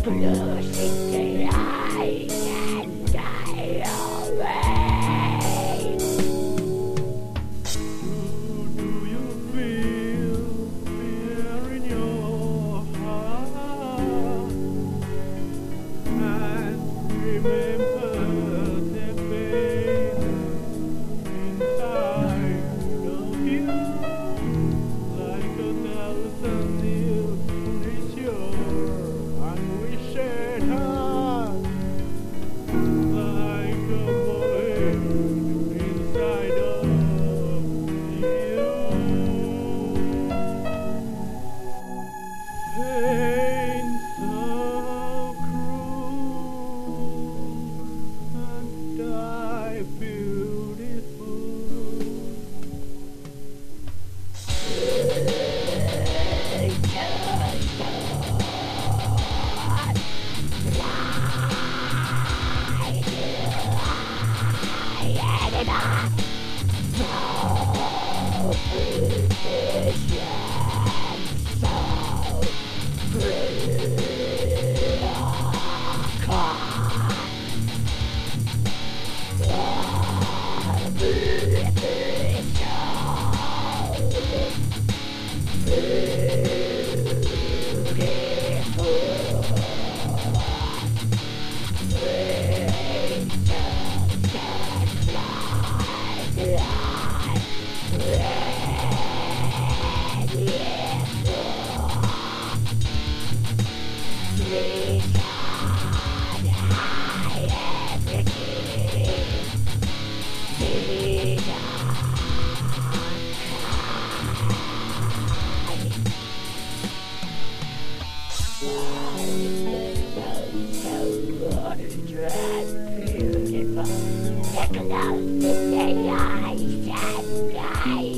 losing the light and die away. Do you feel fear in your heart? And remember the pain inside of you, like a thousand years reach your unwished heart, like a void inside of you. Pain so cruel and die beautiful. Beautiful, take a look in the eyes and die.